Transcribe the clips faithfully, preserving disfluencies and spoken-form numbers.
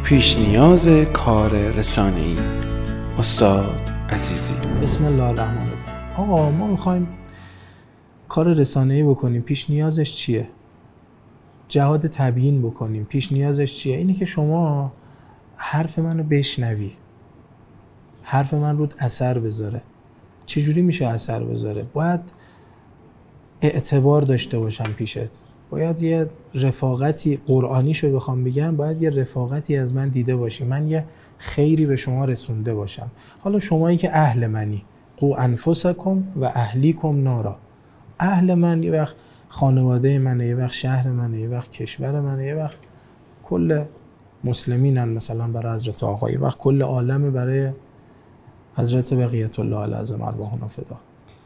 پیش نیاز کار رسانه‌ای. استاد عزیزی. بسم الله الرحمن الرحیم. آقا ما میخوایم کار رسانه‌ای بکنیم، پیش نیازش چیه؟ جهاد تبیین بکنیم، پیش نیازش چیه؟ اینه که شما حرف منو بشنوی، حرف من رود اثر بذاره. چجوری میشه اثر بذاره؟ باید اعتبار داشته باشم پیشت، باید یه رفاقتی، قرآنیشو بخوام بگم، باید یه رفاقتی از من دیده باشی، من یه خیری به شما رسونده باشم. حالا شمایی که اهل منی، قو انفسکم و اهلیکم نارا. اهل من یه وقت خانواده منه، یه وقت شهر منه، یه وقت کشور منه، یه وقت کل مسلمینن، مثلا برای حضرت آقا، یه وقت کل عالم برای حضرت بقیت الله العظیم ارواحنا فدا.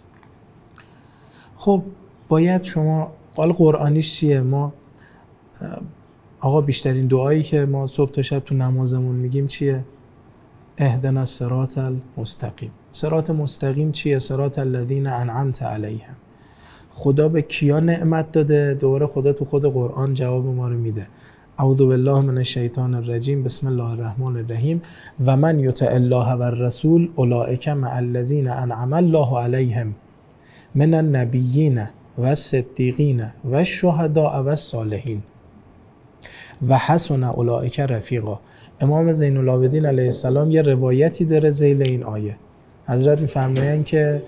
خب باید شما، قال قرآنیش چیه؟ ما آقا بیشترین دعایی که ما صبح تا شب تو نمازمون میگیم چیه؟ اهدنا الصراط المستقیم. صراط مستقیم چیه؟ صراط الذین انعمت علیهم. خدا به کیا نعمت داده؟ دوباره خدا تو خود قرآن جواب ما رو میده. اعوذ بالله من الشیطان الرجیم، بسم الله الرحمن الرحیم. و من یطع الله و الرسول اولئک مع الذین انعم الله علیهم من النبیین و الصدیقین و الشهداء و الصالحین و حسن اولئک رفیقا. امام زین العابدین علیه السلام یه روایتی داره ذیل این آیه. حضرت میفرمایند که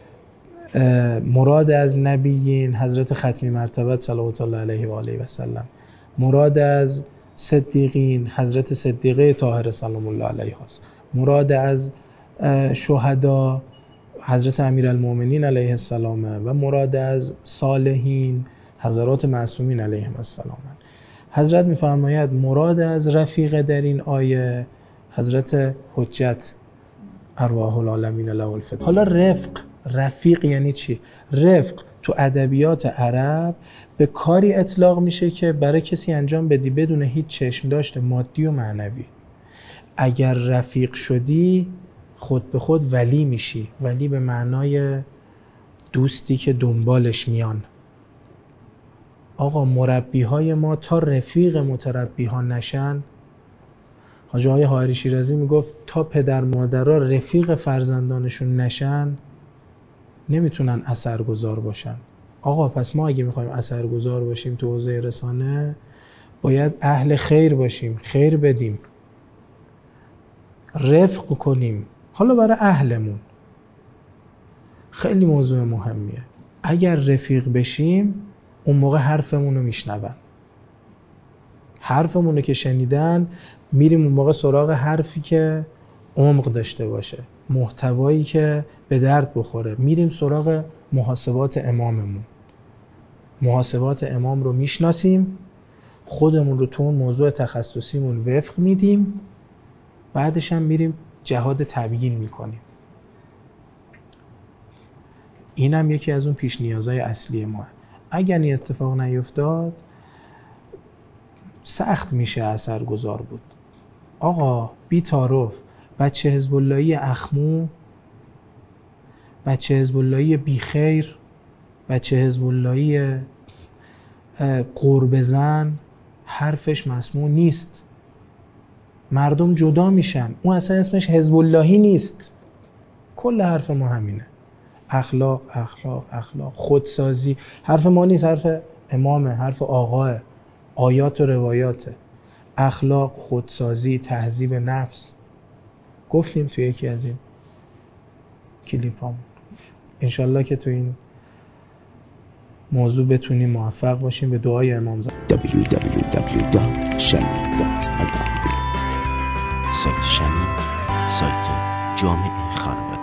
مراد از نبیین حضرت ختمی مرتبت صلوات الله علیه و آله و سلم، مراد از صدیقین حضرت صدیقه طاهره سلام الله علیها است، مراد از شهدا حضرت امیرالمؤمنین علیه السلام و مراد از صالحین حضرات معصومین علیهم السلام. حضرت میفرماید مراد از رفیق در این آیه حضرت حجت ارواح العالمین له الفدا. حالا رفق، رفیق یعنی چی؟ رفق تو ادبیات عرب به کاری اطلاق میشه که برای کسی انجام بدی بدون هیچ چشم داشته مادی و معنوی. اگر رفیق شدی خود به خود ولی میشی. ولی به معنای دوستی که دنبالش میان. آقا مربی های ما تا رفیق متربی ها نشن، حاجی آقای حائری شیرازی میگفت تا پدر مادرها رفیق فرزندانشون نشن نمیتونن اثرگذار باشن. آقا پس ما اگه میخوایم اثرگذار باشیم تو حوزه رسانه باید اهل خیر باشیم، خیر بدیم، رفق کنیم. حالا برای اهلمون خیلی موضوع مهمیه. اگر رفیق بشیم اون موقع حرفمون رو میشنون، حرفمون رو که شنیدن میریم اون موقع سراغ حرفی که عمق داشته باشه، محتوایی که به درد بخوره. میریم سراغ محاسبات اماممون، محاسبات امام رو میشناسیم، خودمون رو تو اون موضوع تخصصیمون وفق میدیم، بعدش هم میریم جهاد تبیین میکنیم. اینم یکی از اون پیش نیازهای اصلی ما. اگر این اتفاق نیفتاد سخت میشه اثرگذار بود. آقا بی تعارف بچه حزب اللهی اخمو، بچه حزب اللهی بی خیر، بچه حزب اللهی قرب زن حرفش مسموع نیست. مردم جدا میشن. اون اصلا اسمش حزب اللهی نیست. کل حرف ما همینه. اخلاق اخلاق اخلاق خودسازی حرف ما نیست، حرف امامه، حرف آقاه، آیات و روایاته. اخلاق، خودسازی، تهذیب نفس گفتیم تو یکی از این کلیپ هم. انشالله که تو این موضوع بتونیم موفق باشیم. به دعای امام زمان. دبلیو دبلیو دبلیو دات شمیم دات آی آر. سایت شمیم، سایت جامع خانواده.